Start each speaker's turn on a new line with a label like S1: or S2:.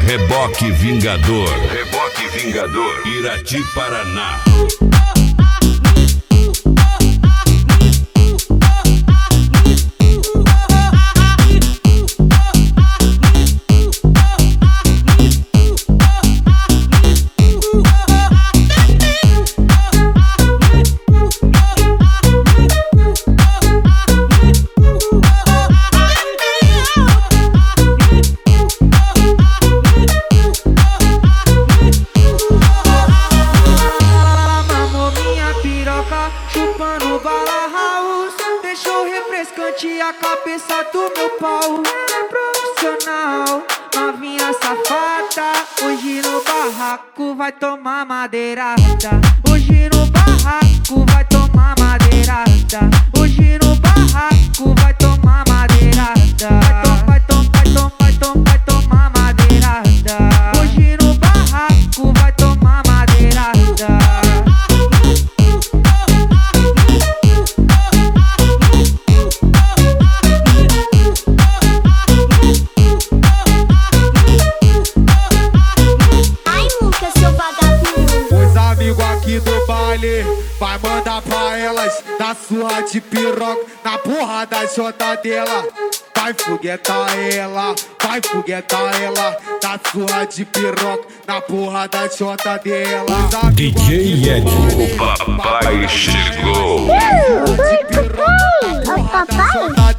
S1: Reboque Vingador. Reboque Vingador. Irati, Paraná.
S2: Chupando bala house, deixou refrescante a cabeça do meu pau. É profissional, novinha safada. Hoje no barraco vai tomar madeirada. Hoje no barraco vai tomar madeirada. Hoje no barraco vai tomar madeirada. Vai tomar madeirada. Hoje no barraco vai tomar madeirada.
S3: Aqui do baile, vai mandar pra elas dar surra de piroca na porra da jota dela. Vai foguetar ela, vai foguetar ela, dá surra de piroca na porra da jota dela.
S1: DJ Ed, o papai chegou.
S3: Surra de piroca na porra da jota